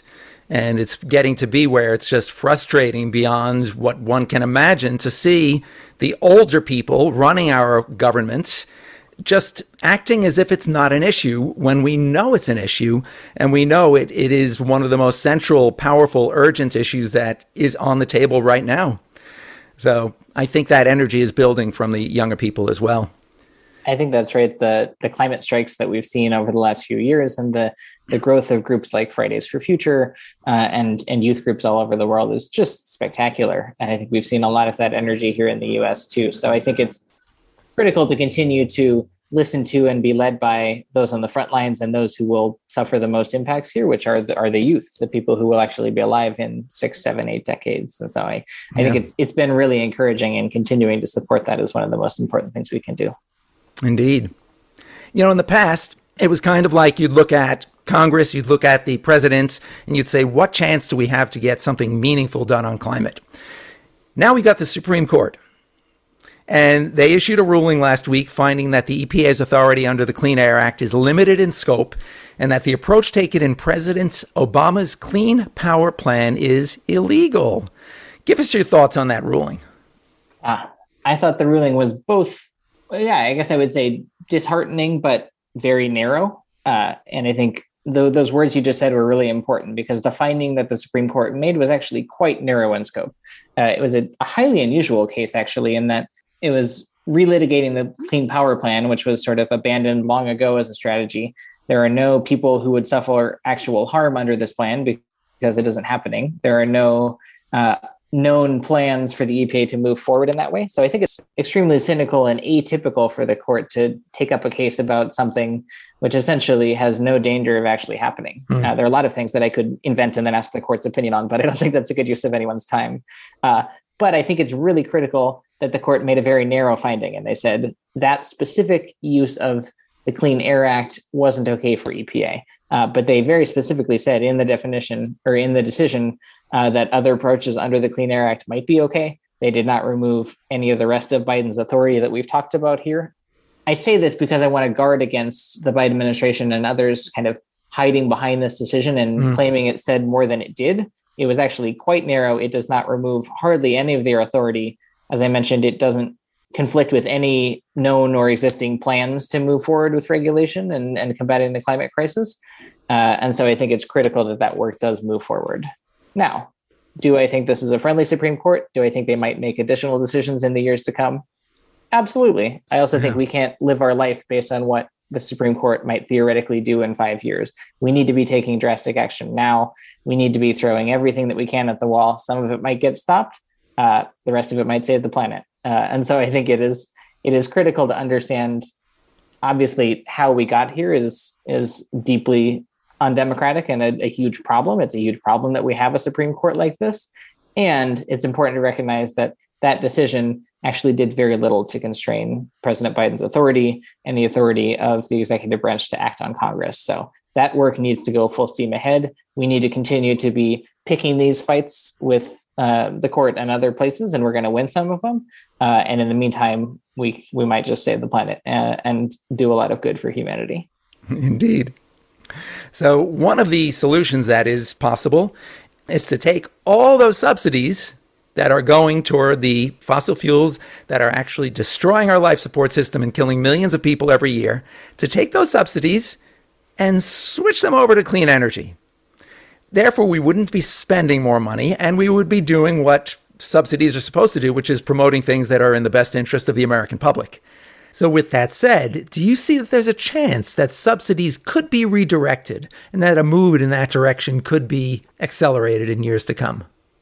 And it's getting to be where it's just frustrating beyond what one can imagine to see the older people running our government just acting as if it's not an issue when we know it's an issue, and we know it is one of the most central, powerful, urgent issues that is on the table right now. So I think that energy is building from the younger people as well. I think that's right. The climate strikes that we've seen over the last few years, and the growth of groups like Fridays for Future and youth groups all over the world is just spectacular. And I think we've seen a lot of that energy here in the US too. So I think it's critical to continue to listen to and be led by those on the front lines and those who will suffer the most impacts here, which are the youth, the people who will actually be alive in 6, 7, 8 decades. And so I think it's been really encouraging, and continuing to support that is one of the most important things we can do. Indeed. In the past, it was kind of like you'd look at Congress, you'd look at the president, and you'd say, what chance do we have to get something meaningful done on climate? Now we got the Supreme Court. And they issued a ruling last week finding that the EPA's authority under the Clean Air Act is limited in scope, and that the approach taken in President Obama's Clean Power Plan is illegal. Give us your thoughts on that ruling. I thought the ruling was both, I guess I would say disheartening, but very narrow. And I think those words you just said were really important, because the finding that the Supreme Court made was actually quite narrow in scope. It was a highly unusual case, actually, in that it was relitigating the Clean Power Plan, which was sort of abandoned long ago as a strategy. There are no people who would suffer actual harm under this plan because it isn't happening. There are no known plans for the EPA to move forward in that way. So I think it's extremely cynical and atypical for the court to take up a case about something which essentially has no danger of actually happening. There are a lot of things that I could invent and then ask the court's opinion on, but I don't think that's a good use of anyone's time. But I think it's really critical that the court made a very narrow finding, and they said that specific use of the Clean Air Act wasn't okay for EPA. But they very specifically said in the definition, or in the decision, that other approaches under the Clean Air Act might be okay. They did not remove any of the rest of Biden's authority that we've talked about here. I say this because I want to guard against the Biden administration and others kind of hiding behind this decision and claiming it said more than it did. It was actually quite narrow. It does not remove hardly any of their authority. As I mentioned, it doesn't conflict with any known or existing plans to move forward with regulation and combating the climate crisis. And so I think it's critical that that work does move forward. Now, do I think this is a friendly Supreme Court? Do I think they might make additional decisions in the years to come? Absolutely. I also think we can't live our life based on what the Supreme Court might theoretically do in 5 years. We need to be taking drastic action now. We need to be throwing everything that we can at the wall. Some of it might get stopped. The rest of it might save the planet. And so I think it is critical to understand, obviously, how we got here is deeply undemocratic and a huge problem. It's a huge problem that we have a Supreme Court like this. And it's important to recognize that that decision actually did very little to constrain President Biden's authority and the authority of the executive branch to act on Congress. So that work needs to go full steam ahead. We need to continue to be picking these fights with the court and other places, and we're going to win some of them. And in the meantime, we might just save the planet and do a lot of good for humanity. Indeed. So one of the solutions that is possible is to take all those subsidies that are going toward the fossil fuels that are actually destroying our life support system and killing millions of people every year, to take those subsidies and switch them over to clean energy. Therefore, we wouldn't be spending more money, and we would be doing what subsidies are supposed to do, which is promoting things that are in the best interest of the American public. So with that said, do you see that there's a chance that subsidies could be redirected and that a move in that direction could be accelerated in years to come?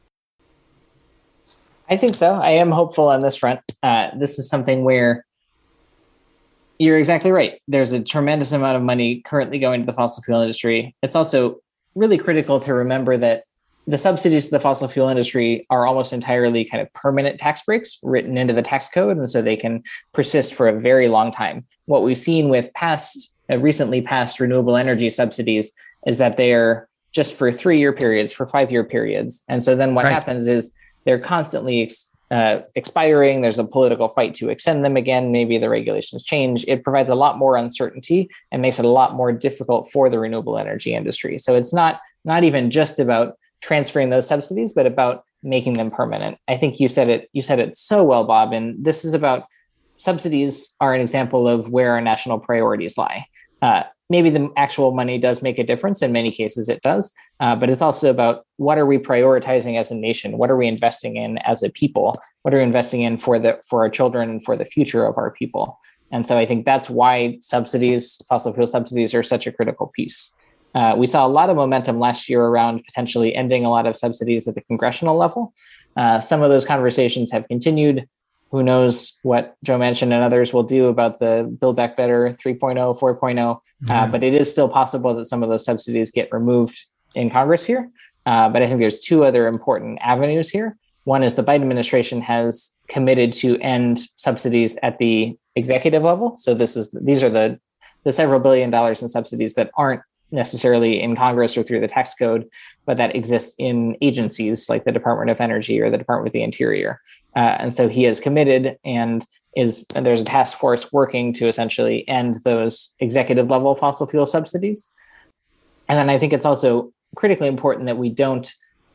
I think so. I am hopeful on this front. This is something where you're exactly right. There's a tremendous amount of money currently going to the fossil fuel industry. It's also really critical to remember that the subsidies to the fossil fuel industry are almost entirely kind of permanent tax breaks written into the tax code, and so they can persist for a very long time. What we've seen with recently passed renewable energy subsidies is that they are just for 3-year periods, for 5-year periods. And so then what happens is they're constantly expiring. There's a political fight to extend them again. Maybe the regulations change. It provides a lot more uncertainty and makes it a lot more difficult for the renewable energy industry. So it's not not even just about transferring those subsidies, but about making them permanent. I think you said it so well, Bob. And this is about subsidies are an example of where our national priorities lie. Maybe the actual money does make a difference. In many cases, it does. But it's also about what are we prioritizing as a nation? What are we investing in as a people? What are we investing in for our children and for the future of our people? And so I think that's why fossil fuel subsidies are such a critical piece. We saw a lot of momentum last year around potentially ending a lot of subsidies at the congressional level. Some of those conversations have continued. Who knows what Joe Manchin and others will do about the Build Back Better 3.0, 4.0. But it is still possible that some of those subsidies get removed in Congress here. But I think there's two other important avenues here. One is the Biden administration has committed to end subsidies at the executive level. So these are the several $billion in subsidies that aren't necessarily in Congress or through the tax code, but that exist in agencies like the Department of Energy or the Department of the Interior. And so he has committed and there's a task force working to essentially end those executive level fossil fuel subsidies. And then I think it's also critically important that we don't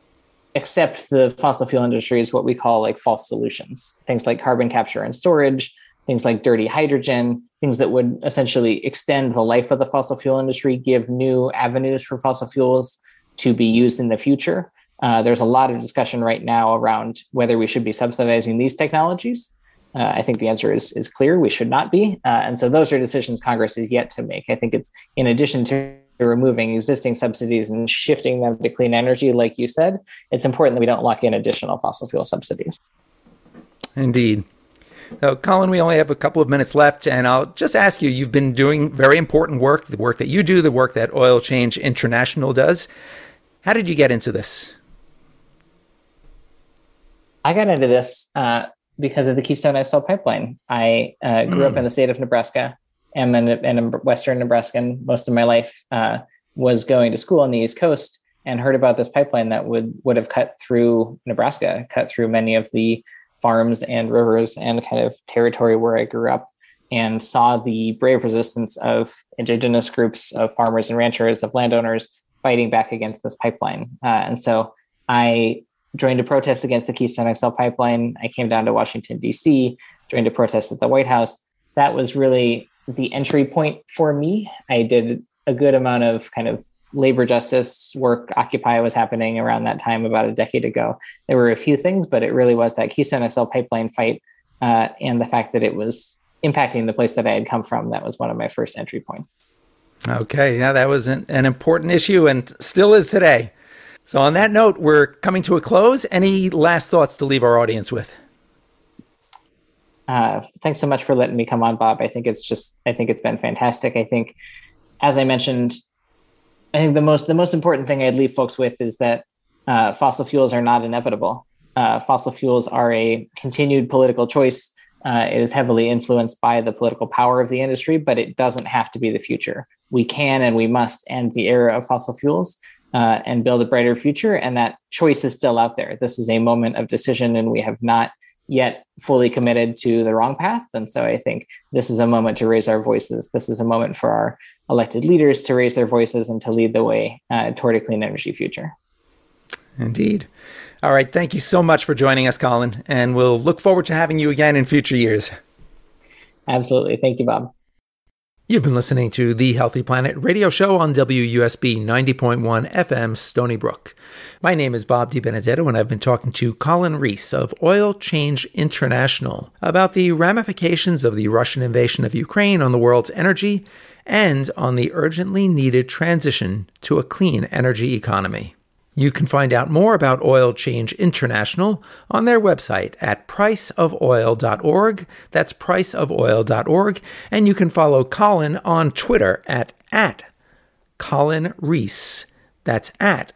accept the fossil fuel industry as what we call like false solutions, things like carbon capture and storage, things like dirty hydrogen, things that would essentially extend the life of the fossil fuel industry, give new avenues for fossil fuels to be used in the future. There's a lot of discussion right now around whether we should be subsidizing these technologies. I think the answer is clear. We should not be. And so those are decisions Congress is yet to make. I think it's in addition to removing existing subsidies and shifting them to clean energy, like you said, it's important that we don't lock in additional fossil fuel subsidies. Indeed. So, Colin, we only have a couple of minutes left, and I'll just ask you, you've been doing very important work, the work that you do, the work that Oil Change International does. How did you get into this? I got into this because of the Keystone XL pipeline. I grew up in the state of Nebraska. I'm a Western Nebraskan. Most of my life was going to school on the East Coast and heard about this pipeline that would have cut through Nebraska, cut through many of the farms and rivers and kind of territory where I grew up, and saw the brave resistance of indigenous groups, of farmers and ranchers, of landowners fighting back against this pipeline. And so I joined a protest against the Keystone XL pipeline. I came down to Washington, D.C., joined a protest at the White House. That was really the entry point for me. I did a good amount of kind of labor justice work. Occupy was happening around that time about a decade ago. There were a few things, but it really was that Keystone XL pipeline fight and the fact that it was impacting the place that I had come from. That was one of my first entry points. Okay. Yeah, that was an important issue and still is today. So on that note, we're coming to a close. Any last thoughts to leave our audience with? Thanks so much for letting me come on, Bob. I think it's been fantastic. I think, as I mentioned, I think the most important thing I'd leave folks with is that fossil fuels are not inevitable. Fossil fuels are a continued political choice. It is heavily influenced by the political power of the industry, but it doesn't have to be the future. We can and we must end the era of fossil fuels and build a brighter future. And that choice is still out there. This is a moment of decision, and we have not yet fully committed to the wrong path. And so I think this is a moment to raise our voices. This is a moment for our elected leaders to raise their voices and to lead the way toward a clean energy future. Indeed. All right. Thank you so much for joining us, Colin. And we'll look forward to having you again in future years. Absolutely. Thank you, Bob. You've been listening to The Healthy Planet radio show on WUSB 90.1 FM, Stony Brook. My name is Bob DiBenedetto, and I've been talking to Colin Reese of Oil Change International about the ramifications of the Russian invasion of Ukraine on the world's energy and on the urgently needed transition to a clean energy economy. You can find out more about Oil Change International on their website at priceofoil.org. That's priceofoil.org. And you can follow Colin on Twitter at Colin Reese. That's at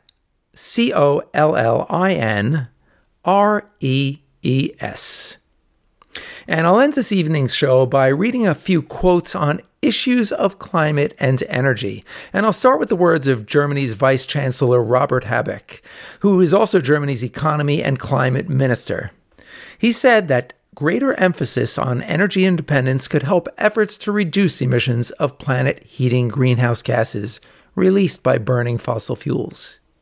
COLLINREES. And I'll end this evening's show by reading a few quotes on issues of climate and energy. And I'll start with the words of Germany's Vice Chancellor Robert Habeck, who is also Germany's economy and climate minister. He said that greater emphasis on energy independence could help efforts to reduce emissions of planet-heating greenhouse gases released by burning fossil fuels.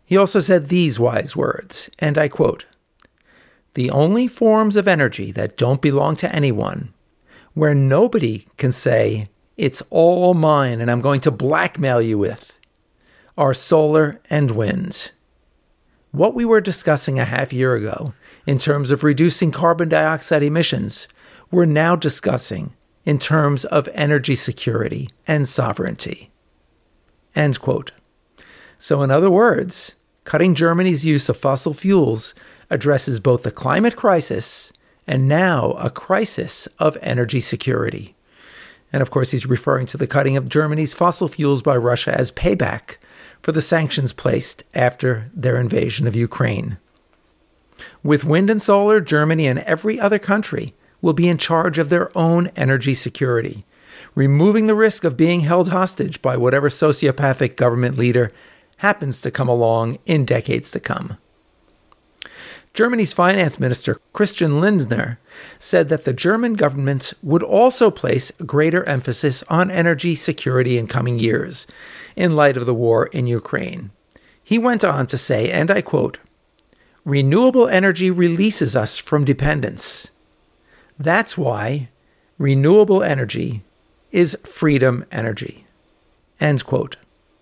He also said these wise words, and I quote, "The only forms of energy that don't belong to anyone, where nobody can say, it's all mine and I'm going to blackmail you with, are solar and wind." What we were discussing a half year ago in terms of reducing carbon dioxide emissions, we're now discussing in terms of energy security and sovereignty. End quote. So in other words, cutting Germany's use of fossil fuels addresses both the climate crisis and now a crisis of energy security. And of course, he's referring to the cutting of Germany's fossil fuels by Russia as payback for the sanctions placed after their invasion of Ukraine. With wind and solar, Germany and every other country will be in charge of their own energy security, removing the risk of being held hostage by whatever sociopathic government leader happens to come along in decades to come. Germany's finance minister, Christian Lindner, said that the German government would also place greater emphasis on energy security in coming years, in light of the war in Ukraine. He went on to say, and I quote, "Renewable energy releases us from dependence. That's why renewable energy is freedom energy." End quote.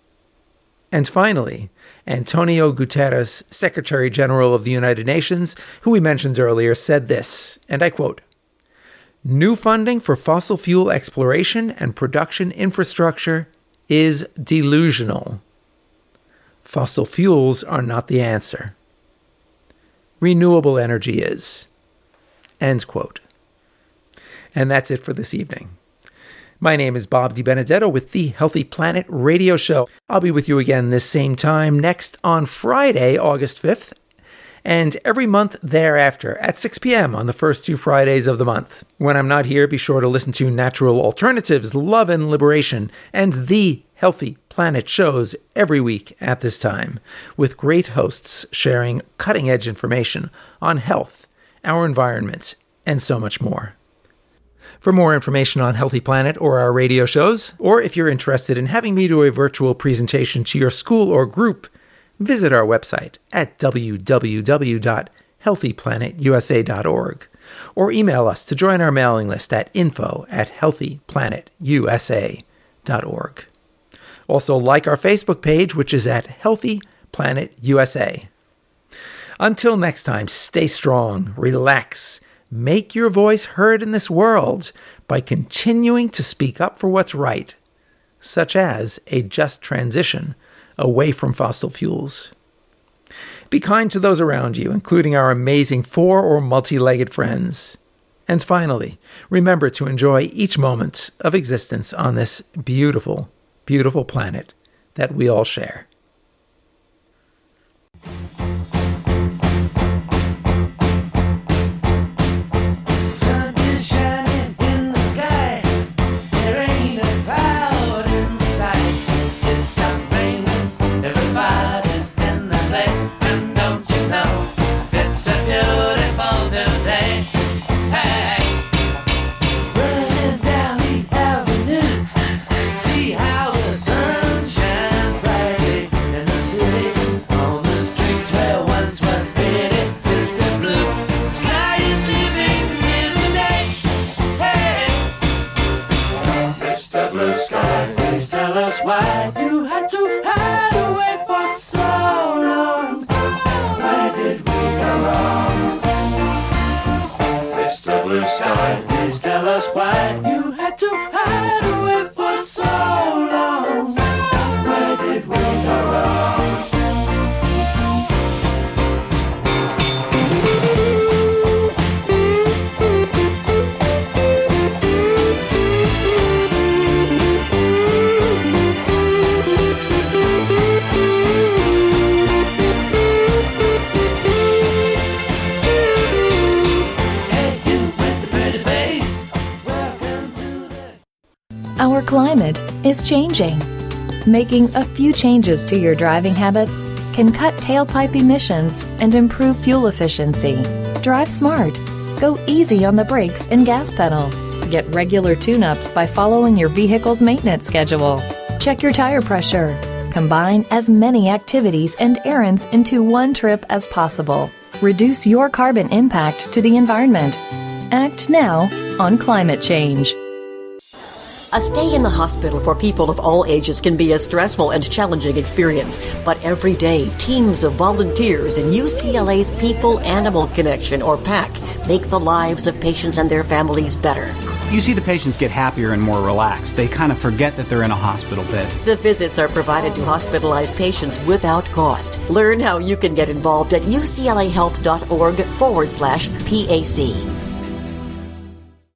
And finally, Antonio Guterres, Secretary General of the United Nations, who we mentioned earlier, said this, and I quote, "New funding for fossil fuel exploration and production infrastructure is delusional. Fossil fuels are not the answer. Renewable energy is." End quote. And that's it for this evening. My name is Bob DiBenedetto with the Healthy Planet Radio Show. I'll be with you again this same time next on Friday, August 5th, and every month thereafter at 6 p.m. on the first 2 Fridays of the month. When I'm not here, be sure to listen to Natural Alternatives, Love and Liberation, and the Healthy Planet shows every week at this time, with great hosts sharing cutting-edge information on health, our environment, and so much more. For more information on Healthy Planet or our radio shows, or if you're interested in having me do a virtual presentation to your school or group, visit our website at www.healthyplanetusa.org or email us to join our mailing list at info@healthyplanetusa.org. Also, like our Facebook page, which is at Healthy Planet USA. Until next time, stay strong, relax, make your voice heard in this world by continuing to speak up for what's right, such as a just transition away from fossil fuels. Be kind to those around you, including our amazing 4 or multi-legged friends. And finally, remember to enjoy each moment of existence on this beautiful, beautiful planet that we all share. Why you had to hide away for so long? Where did we go wrong? Mr. Blue Sky, please tell us why you had to hide away for so long. Where did we go wrong? Our climate is changing. Making a few changes to your driving habits can cut tailpipe emissions and improve fuel efficiency. Drive smart. Go easy on the brakes and gas pedal. Get regular tune-ups by following your vehicle's maintenance schedule. Check your tire pressure. Combine as many activities and errands into one trip as possible. Reduce your carbon impact to the environment. Act now on climate change. A stay in the hospital for people of all ages can be a stressful and challenging experience, but every day, teams of volunteers in UCLA's People-Animal Connection, or PAC, make the lives of patients and their families better. You see the patients get happier and more relaxed. They kind of forget that they're in a hospital bed. The visits are provided to hospitalized patients without cost. Learn how you can get involved at uclahealth.org/PAC.